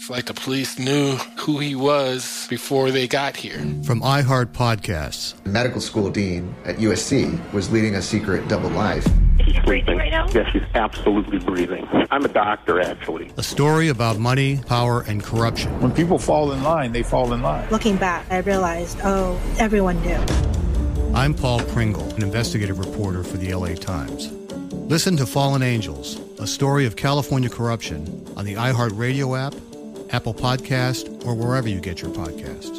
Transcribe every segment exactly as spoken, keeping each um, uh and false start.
It's like the police knew who he was before they got here. From iHeart Podcasts. The medical school dean at U S C was leading a secret double life. Is she breathing right now? Yes, she's absolutely breathing. I'm a doctor, actually. A story about money, power, and corruption. When people fall in line, they fall in line. Looking back, I realized, oh, everyone knew. I'm Paul Pringle, an investigative reporter for the L A Times. Listen to Fallen Angels, a story of California corruption on the iHeartRadio app, Apple Podcast, or wherever you get your podcasts.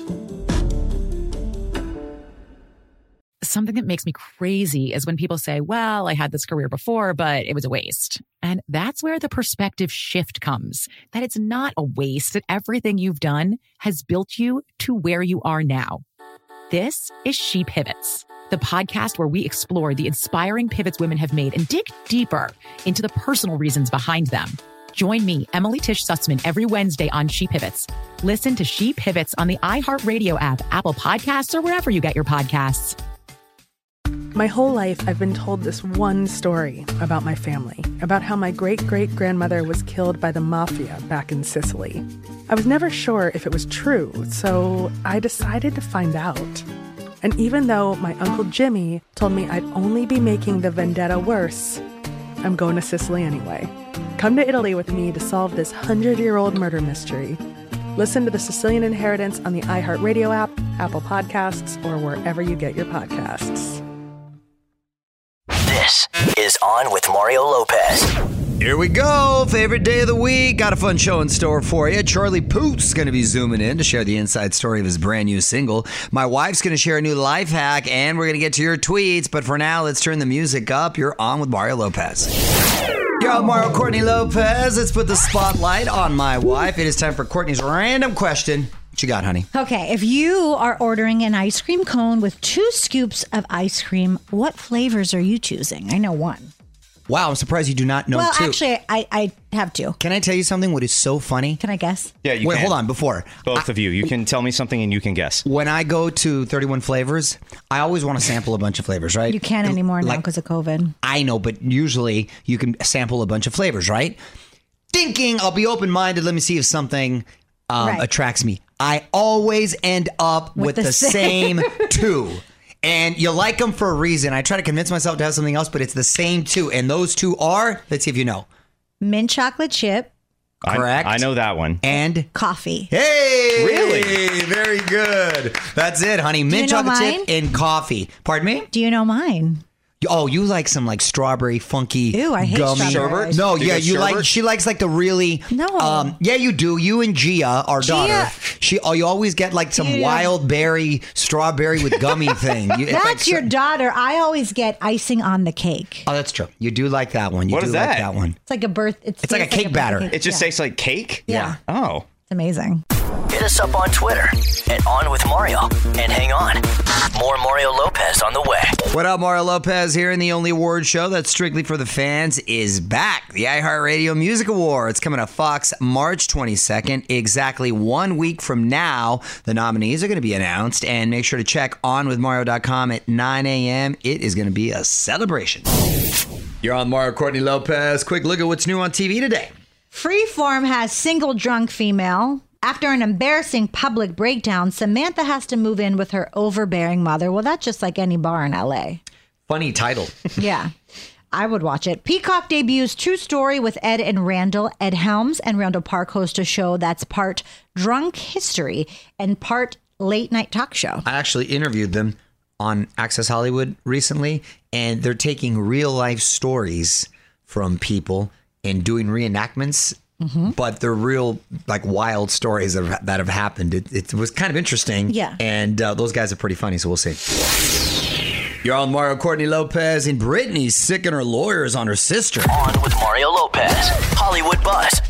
Something that makes me crazy is when people say, well, I had this career before, but it was a waste. And that's where the perspective shift comes, that it's not a waste, that everything you've done has built you to where you are now. This is She Pivots, the podcast where we explore the inspiring pivots women have made and dig deeper into the personal reasons behind them. Join me, Emily Tish Sussman, every Wednesday on She Pivots. Listen to She Pivots on the iHeartRadio app, Apple Podcasts, or wherever you get your podcasts. My whole life, I've been told this one story about my family, about how my great-great-grandmother was killed by the mafia back in Sicily. I was never sure if it was true, so I decided to find out. And even though my Uncle Jimmy told me I'd only be making the vendetta worse, I'm going to Sicily anyway. Come to Italy with me to solve this hundred-year-old murder mystery. Listen to The Sicilian Inheritance on the iHeartRadio app, Apple Podcasts, or wherever you get your podcasts. This is On with Mario Lopez. Here we go. Favorite day of the week. Got a fun show in store for you. Charlie Puth's going to be zooming in to share the inside story of his brand new single. My wife's going to share a new life hack, and we're going to get to your tweets. But for now, let's turn the music up. You're on with Mario Lopez. You're on Mario Courtney Lopez. Let's put the spotlight on my wife. It is time for Courtney's random question. What you got, honey? Okay, if you are ordering an ice cream cone with two scoops of ice cream, what flavors are you choosing? I know one. Wow, I'm surprised you do not know well, two. Well, actually, I, I have two. Can I tell you something? What is so funny? Can I guess? Yeah, you Wait, can. hold on. Before. Both I, of you. You can tell me something and you can guess. When I go to thirty-one Flavors, I always want to sample a bunch of flavors, right? You can't anymore like, now because of COVID. I know, but usually you can sample a bunch of flavors, right? Thinking I'll be open-minded. Let me see if something um, right. attracts me. I always end up with, with the, the same two. And you like them for a reason. I try to convince myself to have something else, but it's the same two. And those two are, let's see if you know. Mint chocolate chip. Correct. I, I know that one. And? Coffee. Hey! Really? Very good. That's it, honey. Mint chocolate chip and coffee. Pardon me? Do you know mine? Oh, you like some like strawberry funky Ew, I hate gummy strawberries. No, do yeah, you, you like she likes like the really No. Um yeah, you do. You and Gia, our Gia. daughter. She oh you always get like some Gia. wild berry strawberry with gummy thing. You, that's like, your daughter. I always get icing on the cake. Oh, that's true. You do like that one. You what do is like that? that one. It's like a birth it's, it's like a cake like batter. Cake. It just yeah. tastes like cake? Yeah. Oh. It's amazing. Hit us up on Twitter at On With Mario. And hang on, more Mario Lopez on the way. What up, Mario Lopez here, and the only award show that's strictly for the fans is back. The iHeartRadio Music Awards coming to Fox March twenty-second. Exactly one week from now, the nominees are going to be announced, and make sure to check on with mario dot com at nine a.m. It is going to be a celebration. You're on Mario Courtney Lopez. Quick look at what's new on T V today. Freeform has single drunk female. After an embarrassing public breakdown, Samantha has to move in with her overbearing mother. Well, that's just like any bar in L A. Funny title. Yeah, I would watch it. Peacock debuts True Story with Ed and Randall. Ed Helms and Randall Park host a show that's part drunk history and part late night talk show. I actually interviewed them on Access Hollywood recently, and they're taking real life stories from people and doing reenactments. Mm-hmm. But they're real, like, wild stories that have, that have happened. It, it was kind of interesting. Yeah. And uh, those guys are pretty funny, so we'll see. You're on Mario Courtney Lopez, and Brittany's sicking her lawyers on her sister. On with Mario Lopez. Hollywood Buzz.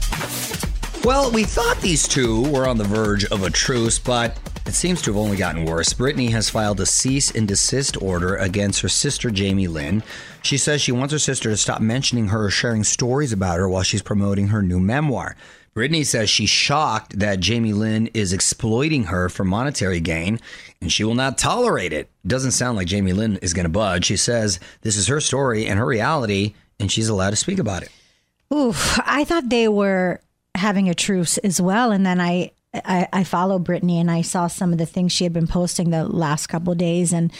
Well, we thought these two were on the verge of a truce, but it seems to have only gotten worse. Brittany has filed a cease and desist order against her sister, Jamie Lynn. She says she wants her sister to stop mentioning her or sharing stories about her while she's promoting her new memoir. Brittany says she's shocked that Jamie Lynn is exploiting her for monetary gain, and she will not tolerate it. It doesn't sound like Jamie Lynn is going to budge. She says this is her story and her reality, and she's allowed to speak about it. Oof, I thought they were having a truce as well. And then I, I, I follow Brittany and I saw some of the things she had been posting the last couple of days. And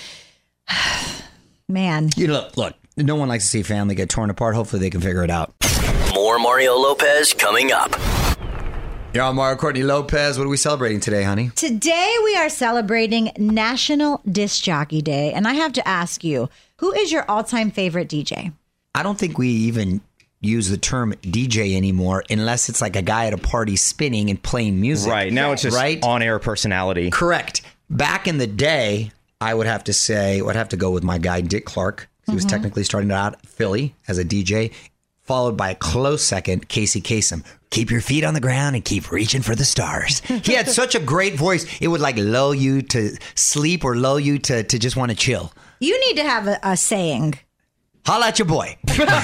man, you look, look, no one likes to see family get torn apart. Hopefully they can figure it out. More Mario Lopez coming up. You're on Mario Courtney Lopez. What are we celebrating today, honey? Today we are celebrating National Disc Jockey Day. And I have to ask you, who is your all-time favorite D J? I don't think we even use the term D J anymore unless it's like a guy at a party spinning and playing music. Right. Now it's just right? on-air personality. Correct. Back in the day, I would have to say, I'd have to go with my guy, Dick Clark. He mm-hmm. was technically starting out at Philly as a D J, followed by a close second, Casey Kasem. Keep your feet on the ground and keep reaching for the stars. He had such a great voice. It would like lull you to sleep or lull you to, to just want to chill. You need to have a, a saying. Holla at your boy.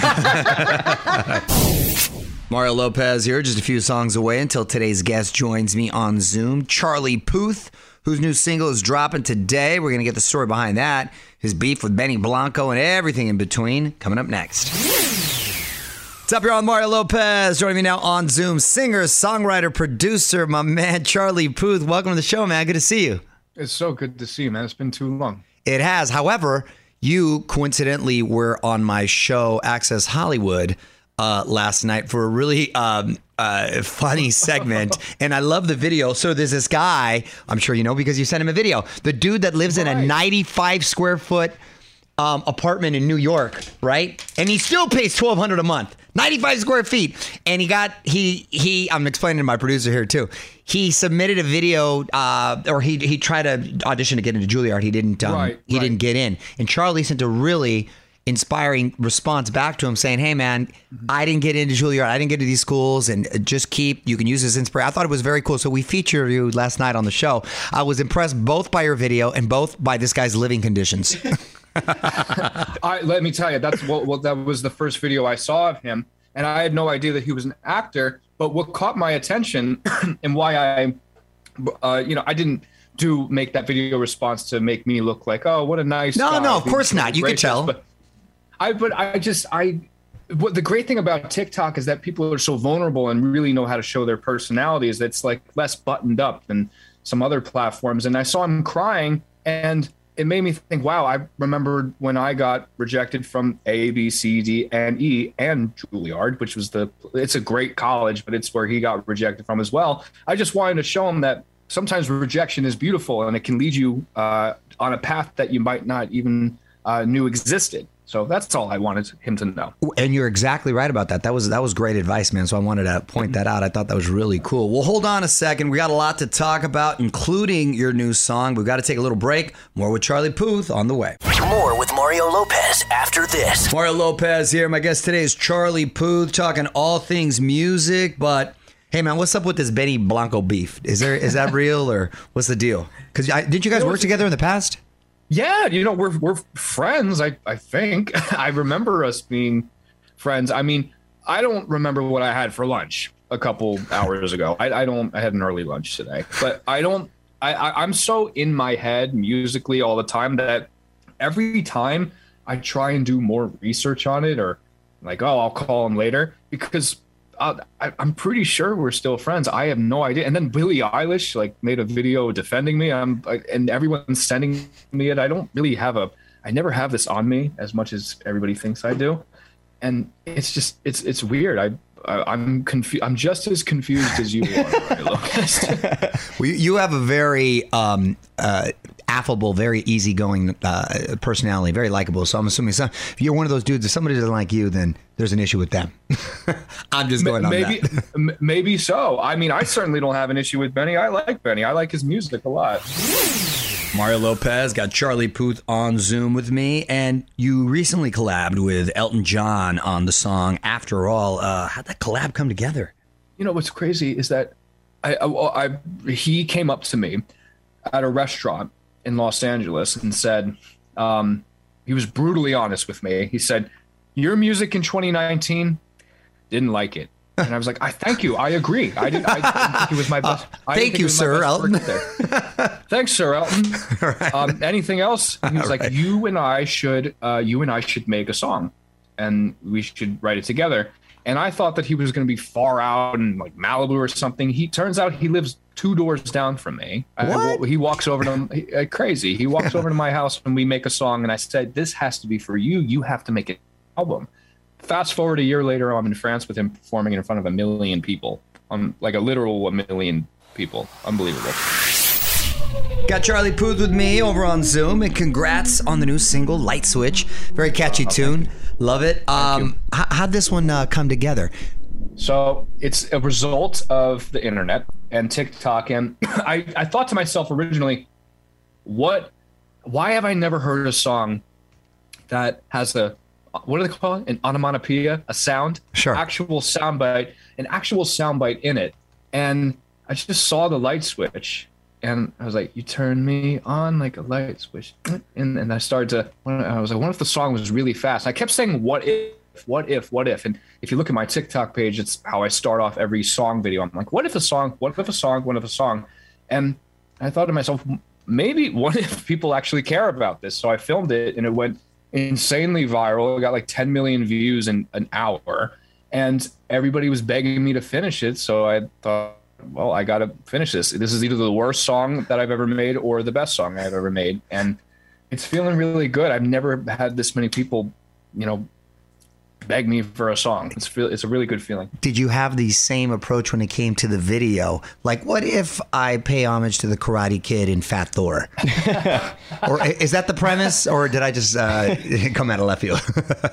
Mario Lopez here, just a few songs away until today's guest joins me on Zoom. Charlie Puth, whose new single is dropping today. We're going to get the story behind that, his beef with Benny Blanco, and everything in between coming up next. What's up, you're on Mario Lopez. Joining me now on Zoom, singer, songwriter, producer, my man, Charlie Puth. Welcome to the show, man. Good to see you. It's so good to see you, man. It's been too long. It has. However, you coincidentally were on my show, Access Hollywood, uh, last night for a really um, uh, funny segment. And I love the video. So there's this guy, I'm sure you know because you sent him a video, the dude that lives right. in a ninety-five square foot um, apartment in New York, right? And he still pays twelve hundred dollars a month. ninety-five square feet. And he got, he, he, I'm explaining to my producer here too. He submitted a video, uh, or he he tried to audition to get into Juilliard. He didn't, um, right, he right. didn't get in. And Charlie sent a really inspiring response back to him saying, hey man, mm-hmm. I didn't get into Juilliard. I didn't get into these schools, and just keep, you can use this inspiration. I thought it was very cool. So we featured you last night on the show. I was impressed both by your video and both by this guy's living conditions. I, let me tell you, that's what, what that was the first video I saw of him. And I had no idea that he was an actor. But what caught my attention and why I, uh, you know, I didn't do make that video response to make me look like, oh, what a nice No, guy. no, of course not. You could tell. But I, but I just, I, what the great thing about TikTok is that people are so vulnerable and really know how to show their personalities. It's like less buttoned up than some other platforms. And I saw him crying, and it made me think, wow, I remembered when I got rejected from A, B, C, D, and E, and Juilliard, which was the, it's a great college, but it's where he got rejected from as well. I just wanted to show him that sometimes rejection is beautiful, and it can lead you uh, on a path that you might not even uh, knew existed. So that's all I wanted him to know. And you're exactly right about that. That was that was great advice, man. So I wanted to point that out. I thought that was really cool. Well, hold on a second. We got a lot to talk about, including your new song. We've got to take a little break. More with Charlie Puth on the way. More with Mario Lopez after this. Mario Lopez here. My guest today is Charlie Puth, talking all things music. But hey, man, what's up with this Benny Blanco beef? Is there is that real, or what's the deal? Because did you guys work together in the past? Yeah, you know, we're we're friends, I, I think. I remember us being friends. I mean, I don't remember what I had for lunch a couple hours ago. I, I don't, I had an early lunch today. But I don't, I, I, I'm so in my head musically all the time that every time I try and do more research on it, or like, oh, I'll call him later, because Uh, I, I'm pretty sure we're still friends. I have no idea. And then Billie Eilish like made a video defending me. I'm I, and everyone's sending me it. I don't really have a. I never have this on me as much as everybody thinks I do, and it's just it's it's weird. I, I I'm confused. I'm just as confused as you are. Right, well, you have a very um, uh, affable, very easygoing uh, personality, very likable. So I'm assuming some, if you're one of those dudes, if somebody doesn't like you, then there's an issue with them. I'm just going on maybe, that. m- maybe so. I mean, I certainly don't have an issue with Benny. I like Benny. I like his music a lot. Mario Lopez, got Charlie Puth on Zoom with me, and you recently collabed with Elton John on the song After All. Uh, how'd that collab come together? You know, what's crazy is that I, I, I he came up to me at a restaurant in Los Angeles and said, um, he was brutally honest with me. He said, your music in twenty nineteen, didn't like it. And I was like, I thank you. I agree. I didn't, I didn't think it was my best. Uh, thank you, sir, Elton. Thanks, Sir Elton. Right. Um, anything else? He was All like, right. you and I should, uh, you and I should make a song, and we should write it together. And I thought that he was going to be far out in like Malibu or something. He turns out he lives two doors down from me. I, he walks over to he, uh, crazy. He walks over to my house and we make a song. And I said, this has to be for you. You have to make an album. Fast forward a year later, I'm in France with him performing in front of a million people. Um, like a literal a million people. Unbelievable. Got Charlie Puth with me over on Zoom, and congrats on the new single, Light Switch. Very catchy oh, tune. Love it. Um, h- how'd this one uh, come together? So it's a result of the internet and TikTok. And I, I thought to myself originally, what, why have I never heard a song that has a, what do they call it? An onomatopoeia, a sound, sure, actual soundbite, an actual soundbite in it. And I just saw the light switch. And I was like, you turn me on like a light switch. And, and I started to, I was like, what if the song was really fast? I kept saying, what if, what if, what if? And if you look at my TikTok page, it's how I start off every song video. I'm like, what if a song, what if a song, what if a song? And I thought to myself, maybe what if people actually care about this? So I filmed it and it went insanely viral. It got like ten million views in an hour. And everybody was begging me to finish it. So I thought, well, I got to finish this. This is either the worst song that I've ever made or the best song I've ever made. And it's feeling really good. I've never had this many people, you know, beg me for a song. It's feel, it's a really good feeling. Did you have the same approach when it came to the video? Like, what if I pay homage to the Karate Kid in Fat Thor? Or is that the premise, or did I just uh, come out of left field?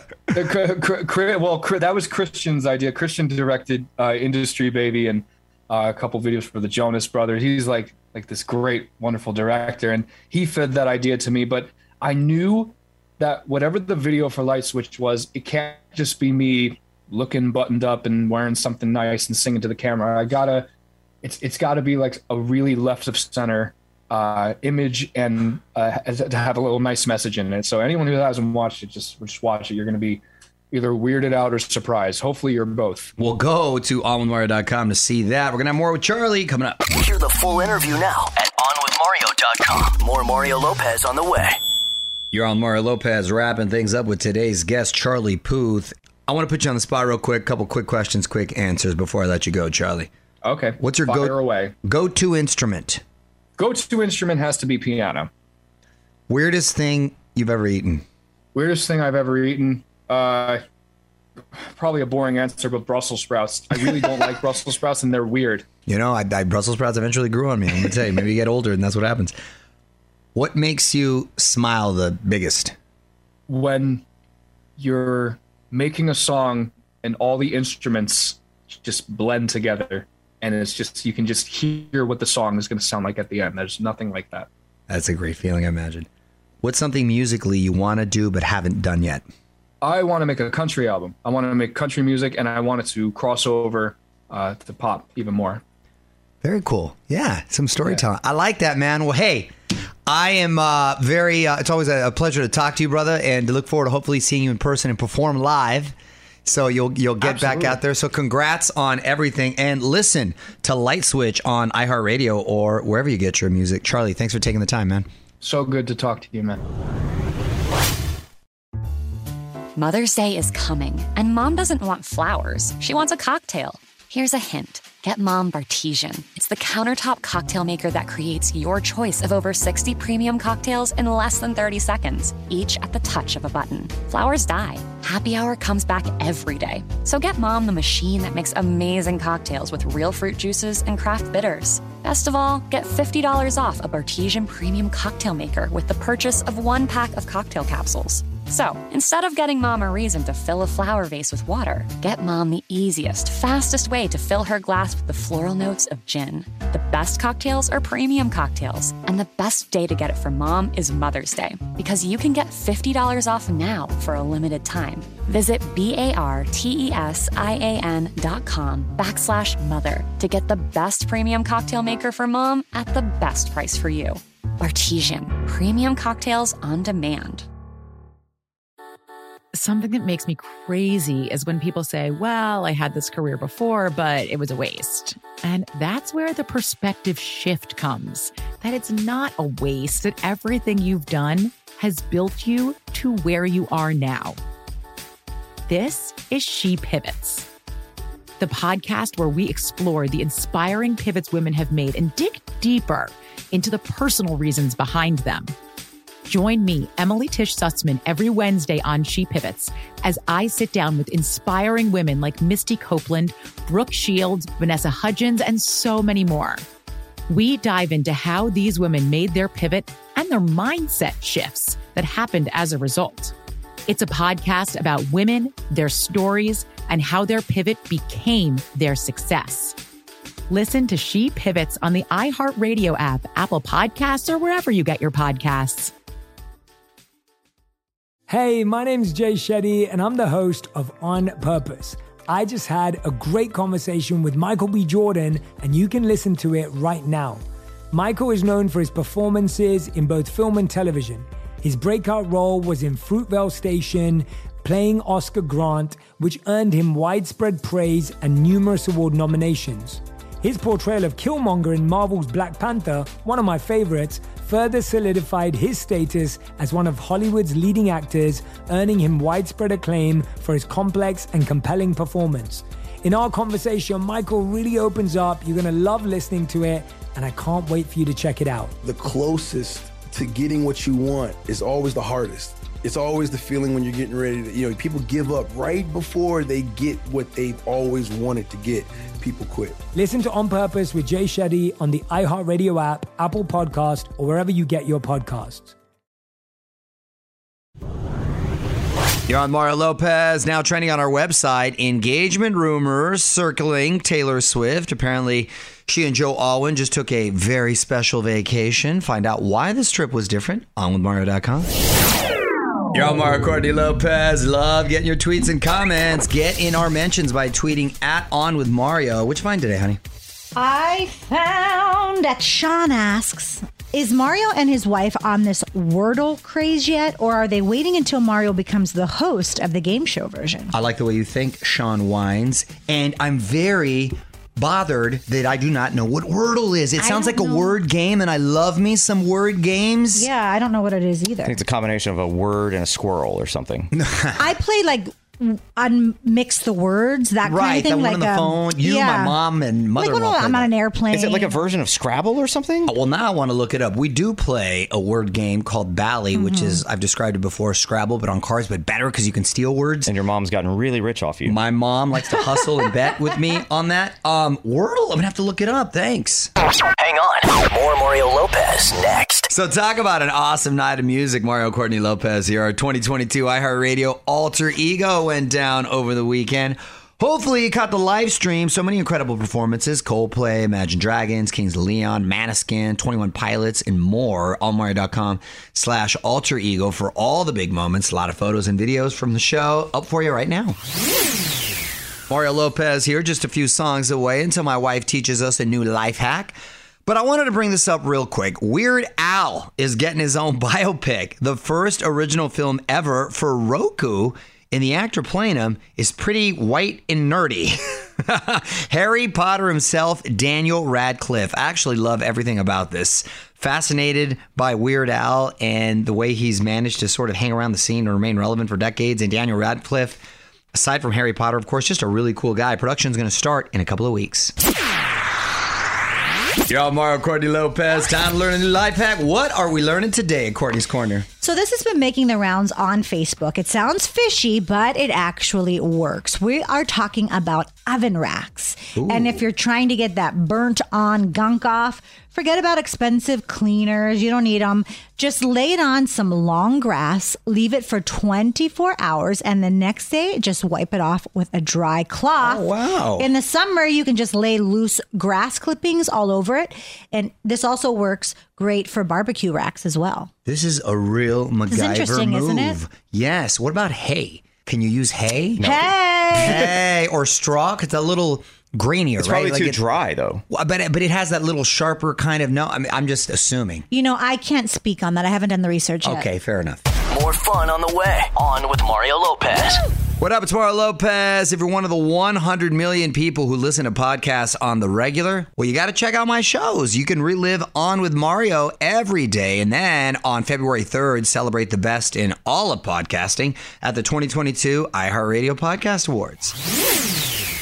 Well, that was Christian's idea. Christian directed uh, Industry Baby and Uh, a couple videos for the Jonas Brothers. He's like like this great, wonderful director, and he fed that idea to me. But I knew that whatever the video for Light Switch was, it can't just be me looking buttoned up and wearing something nice and singing to the camera. I gotta, it's it's got to be like a really left of center uh, image and uh, to have a little nice message in it. So anyone who hasn't watched it, just just watch it. You're gonna be either weirded out or surprised. Hopefully you're both. We'll go to on with mario dot com to see that. We're going to have more with Charlie coming up. Hear the full interview now at on with mario dot com. More Mario Lopez on the way. You're on Mario Lopez, wrapping things up with today's guest, Charlie Puth. I want to put you on the spot real quick. Couple quick questions, quick answers before I let you go, Charlie. Okay. What's your Fire go- away. go-to instrument? Go-to instrument has to be piano. Weirdest thing you've ever eaten? Weirdest thing I've ever eaten? Uh, probably a boring answer, but Brussels sprouts. I really don't like Brussels sprouts, and they're weird. You know, I, I Brussels sprouts eventually grew on me. I'm going to tell you, maybe you get older, and that's what happens. What makes you smile the biggest? When you're making a song and all the instruments just blend together, and it's just, you can just hear what the song is going to sound like at the end. There's nothing like that. That's a great feeling, I imagine. What's something musically you want to do but haven't done yet? I want to make a country album. I want to make country music, and I want it to cross over uh, to pop even more. Very cool. Yeah, some storytelling. Yeah. I like that, man. Well, hey, I am uh, very, uh, it's always a, a pleasure to talk to you, brother, and to look forward to hopefully seeing you in person and perform live. So you'll you'll get Absolutely. back out there. So congrats on everything. And listen to Light Switch on iHeartRadio or wherever you get your music. Charlie, thanks for taking the time, man. So good to talk to you, man. Mother's Day is coming, and Mom doesn't want flowers. She wants a cocktail. Here's a hint. Get Mom Bartesian. It's the countertop cocktail maker that creates your choice of over sixty premium cocktails in less than thirty seconds, each at the touch of a button. Flowers die. Happy Hour comes back every day. So get Mom the machine that makes amazing cocktails with real fruit juices and craft bitters. Best of all, get fifty dollars off a Bartesian premium cocktail maker with the purchase of one pack of cocktail capsules. So, instead of getting Mom a reason to fill a flower vase with water, get Mom the easiest, fastest way to fill her glass with the floral notes of gin. The best cocktails are premium cocktails, and the best day to get it for Mom is Mother's Day, because you can get fifty dollars off now for a limited time. Visit B-A-R-T-E-S-I-A-N dot com backslash mother to get the best premium cocktail maker for Mom at the best price for you. Bartesian, premium cocktails on demand. Something that makes me crazy is when people say, well, I had this career before, but it was a waste. And that's where the perspective shift comes, that it's not a waste, that everything you've done has built you to where you are now. This is She Pivots, the podcast where we explore the inspiring pivots women have made and dig deeper into the personal reasons behind them. Join me, Emily Tish Sussman, every Wednesday on She Pivots as I sit down with inspiring women like Misty Copeland, Brooke Shields, Vanessa Hudgens, and so many more. We dive into how these women made their pivot and their mindset shifts that happened as a result. It's a podcast about women, their stories, and how their pivot became their success. Listen to She Pivots on the iHeartRadio app, Apple Podcasts, or wherever you get your podcasts. Hey, my name's Jay Shetty, and I'm the host of On Purpose. I just had a great conversation with Michael B. Jordan, and you can listen to it right now. Michael is known for his performances in both film and television. His breakout role was in Fruitvale Station, playing Oscar Grant, which earned him widespread praise and numerous award nominations. His portrayal of Killmonger in Marvel's Black Panther, one of my favorites, further solidified his status as one of Hollywood's leading actors, earning him widespread acclaim for his complex and compelling performance. In our conversation, Michael really opens up. You're going to love listening to it, and I can't wait for you to check it out. The closest to getting what you want is always the hardest. It's always the feeling when you're getting ready to, you know, people give up right before they get what they've always wanted to get. People quit. Listen to On Purpose with Jay Shetty on the iHeartRadio app, Apple Podcast, or wherever you get your podcasts. You're on Mario Lopez, now trending on our website. Engagement rumors circling Taylor Swift. Apparently, she and Joe Alwyn just took a very special vacation. Find out why this trip was different on with Mario dot com. You're on Mario Courtney Lopez. Love getting your tweets and comments. Get in our mentions by tweeting at On With Mario. Which find today, honey? I found that Sean asks, is Mario and his wife on this Wordle craze yet, or are they waiting until Mario becomes the host of the game show version? I like the way you think, Sean Wines. And I'm very bothered that I do not know what Wordle is. It sounds like a know. word game, and I love me some word games. Yeah, I don't know what it is either. I think it's a combination of a word and a squirrel or something. I play like unmix the words, that right, kind of thing. That one like on the um, phone. You, yeah. my mom, and mother. Like when I'm on an airplane. Is it like a version of Scrabble or something? Well, now I want to look it up. We do play a word game called Bally, mm-hmm. which is, I've described it before, Scrabble, but on cards, but better because you can steal words. And your mom's gotten really rich off you. My mom likes to hustle and bet with me on that. Um, Wordle, I'm going to have to look it up. Thanks. Hang on. More Mario Lopez next. So talk about an awesome night of music. Mario Courtney Lopez here. Our twenty twenty-two iHeartRadio Alter Ego went down over the weekend. Hopefully you caught the live stream. So many incredible performances. Coldplay, Imagine Dragons, Kings of Leon, Maneskin, twenty-one Pilots, and more. allmario.com slash alter ego for all the big moments. A lot of photos and videos from the show up for you right now. Mario Lopez here, just a few songs away until my wife teaches us a new life hack. But I wanted to bring this up real quick. Weird Al is getting his own biopic, the first original film ever for Roku, and the actor playing him is pretty white and nerdy. Harry Potter himself, Daniel Radcliffe. I actually love everything about this. Fascinated by Weird Al and the way he's managed to sort of hang around the scene and remain relevant for decades. And Daniel Radcliffe, aside from Harry Potter, of course, just a really cool guy. Production's going to start in a couple of weeks. Y'all, Mario Courtney Lopez. Time to learn a new life hack. What are we learning today at Courtney's Corner? So this has been making the rounds on Facebook. It sounds fishy, but it actually works. We are talking about oven racks. Ooh. And if you're trying to get that burnt on gunk off, forget about expensive cleaners. You don't need them. Just lay it on some long grass, leave it for twenty-four hours, and the next day, just wipe it off with a dry cloth. Oh, wow. In the summer, you can just lay loose grass clippings all over it. And this also works great for barbecue racks as well. This is a real MacGyver interesting, move. Isn't it? Yes. What about hay? Can you use hay? No. Hay! Hay or straw? It's a little grainier, it's right? Probably like too it, dry, though. But it, but it has that little sharper kind of, no, I'm, I'm just assuming. You know, I can't speak on that. I haven't done the research yet. Okay, fair enough. More fun on the way. On with Mario Lopez. What up, it's Mario Lopez. If you're one of the one hundred million people who listen to podcasts on the regular, well, you got to check out my shows. You can relive On with Mario every day. And then on February third, celebrate the best in all of podcasting at the twenty twenty-two iHeartRadio Podcast Awards.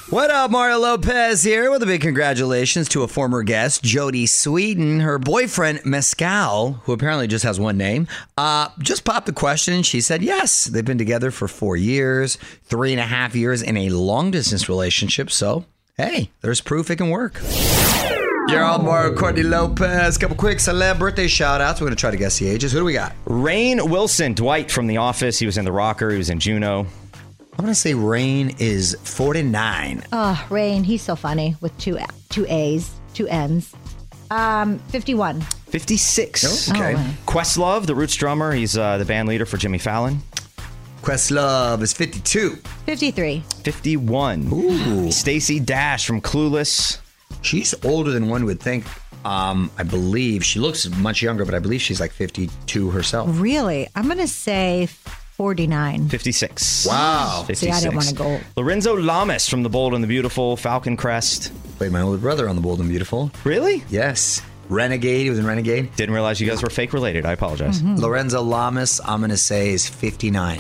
What up, Mario Lopez here with a big congratulations to a former guest, Jodie Sweetin. Her boyfriend, Mescal, who apparently just has one name, uh, just popped the question. She said yes. They've been together for four years, three and a half years in a long-distance relationship. So, hey, there's proof it can work. You're on Mario Courtney Lopez. Couple quick celeb birthday shout-outs. We're going to try to guess the ages. Who do we got? Rainn Wilson, Dwight from The Office. He was in The Rocker. He was in Juno. I'm going to say Rainn is forty-nine. Oh, Rainn, he's so funny with two two A's, two N's. Um, fifty-one. fifty-six. Oh, okay. Oh, wow. Questlove, the Roots drummer. He's uh, the band leader for Jimmy Fallon. Questlove is fifty-two. fifty-three. fifty-one. Ooh. Stacey Dash from Clueless. She's older than one would think. Um, I believe she looks much younger, but I believe she's like fifty-two herself. Really? I'm going to say forty-nine. fifty-six. Wow. fifty-six. See, I didn't want to go. Lorenzo Lamas from The Bold and the Beautiful, Falcon Crest. Played my older brother on The Bold and Beautiful. Really? Yes. Renegade. He was in Renegade. Didn't realize you guys were fake related. I apologize. Mm-hmm. Lorenzo Lamas, I'm going to say, is fifty-nine.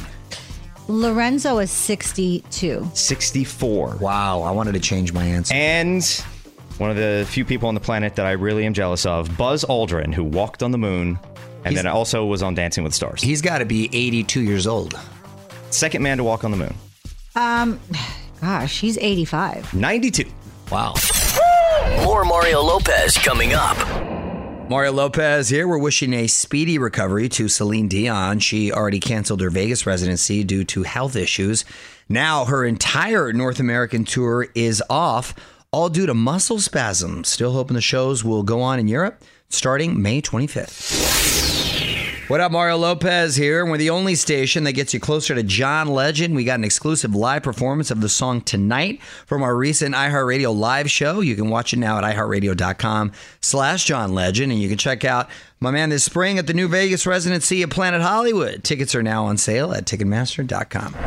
Lorenzo is sixty-two. sixty-four. Wow. I wanted to change my answer. And one of the few people on the planet that I really am jealous of, Buzz Aldrin, who walked on the moon and He's- then also was on Dancing with the Stars. He's got to be eighty-two years old. Second man to walk on the moon. Um, gosh, he's eighty-five. ninety-two. Wow. More Mario Lopez coming up. Mario Lopez here. We're wishing a speedy recovery to Celine Dion. She already canceled her Vegas residency due to health issues. Now her entire North American tour is off, all due to muscle spasms. Still hoping the shows will go on in Europe starting May twenty-fifth. What up, Mario Lopez here. We're the only station that gets you closer to John Legend. We got an exclusive live performance of the song Tonight from our recent iHeartRadio live show. You can watch it now at iHeartRadio.com slash John Legend. And you can check out my man this spring at the new Vegas residency at Planet Hollywood. Tickets are now on sale at Ticketmaster dot com.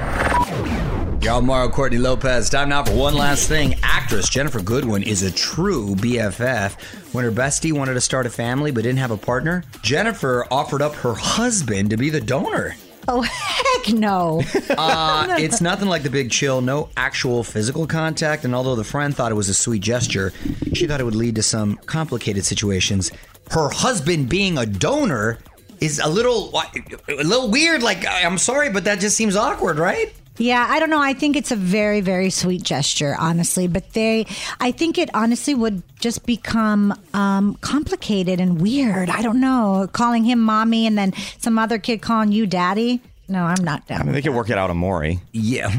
Y'all, Mario Courtney Lopez. Time now for one last thing. Actress Jennifer Goodwin is a true B F F. When her bestie wanted to start a family but didn't have a partner, Jennifer offered up her husband to be the donor. Oh, heck no. uh, it's nothing like The Big Chill. No actual physical contact. And although the friend thought it was a sweet gesture, she thought it would lead to some complicated situations. Her husband being a donor is a little, a little weird. Like, I'm sorry, but that just seems awkward, right? Yeah, I don't know. I think it's a very, very sweet gesture, honestly. But they, I think it honestly would just become um, complicated and weird. I don't know. Calling him mommy and then some other kid calling you daddy. No, I'm not down. I mean, they could work it out on Maury. Yeah.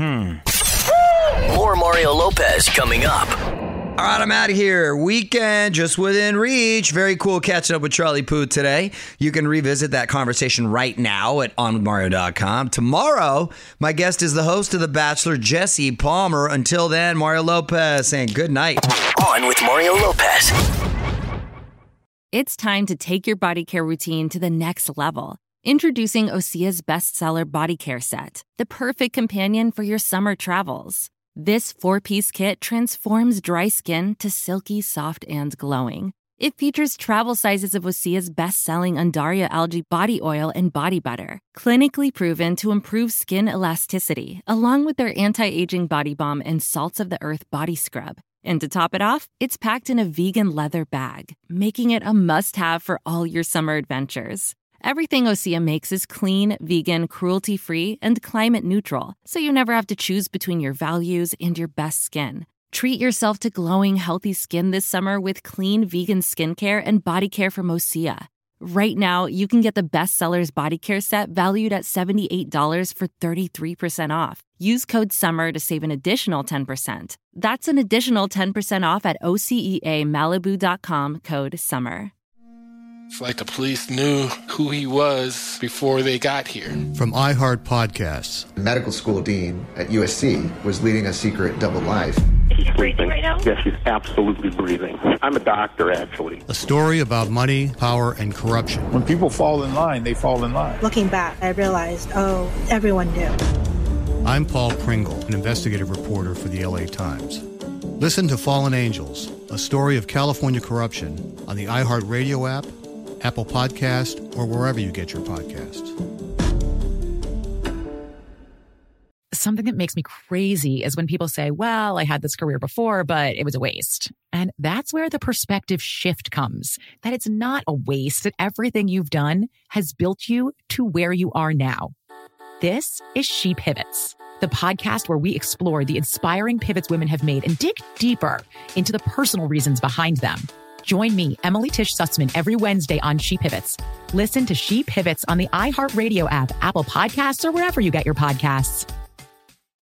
Hmm. More Mario Lopez coming up. All right, I'm out of here. Weekend just within reach. Very cool catching up with Charlie Puth today. You can revisit that conversation right now at on with mario dot com. Tomorrow, my guest is the host of The Bachelor, Jesse Palmer. Until then, Mario Lopez saying good night. On with Mario Lopez. It's time to take your body care routine to the next level. Introducing Osea's bestseller body care set, the perfect companion for your summer travels. This four-piece kit transforms dry skin to silky, soft, and glowing. It features travel sizes of Osea's best-selling Undaria algae body oil and body butter, clinically proven to improve skin elasticity, along with their anti-aging body balm and Salts of the Earth body scrub. And to top it off, it's packed in a vegan leather bag, making it a must-have for all your summer adventures. Everything Osea makes is clean, vegan, cruelty-free, and climate-neutral, so you never have to choose between your values and your best skin. Treat yourself to glowing, healthy skin this summer with clean, vegan skincare and body care from Osea. Right now, you can get the Bestsellers Body Care Set valued at seventy-eight dollars for thirty-three percent off. Use code SUMMER to save an additional ten percent. That's an additional ten percent off at O S E A Malibu dot com, code SUMMER. It's like the police knew who he was before they got here. From iHeart Podcasts. The medical school dean at U S C was leading a secret double life. She's breathing right now? Yes, she's absolutely breathing. I'm a doctor, actually. A story about money, power, and corruption. When people fall in line, they fall in line. Looking back, I realized, oh, everyone knew. I'm Paul Pringle, an investigative reporter for the L A Times. Listen to Fallen Angels, a story of California corruption on the iHeartRadio app, Apple Podcast, or wherever you get your podcasts. Something that makes me crazy is when people say, well, I had this career before, but it was a waste. And that's where the perspective shift comes, that it's not a waste, that everything you've done has built you to where you are now. This is She Pivots, the podcast where we explore the inspiring pivots women have made and dig deeper into the personal reasons behind them. Join me, Emily Tish Sussman, every Wednesday on She Pivots. Listen to She Pivots on the iHeartRadio app, Apple Podcasts, or wherever you get your podcasts.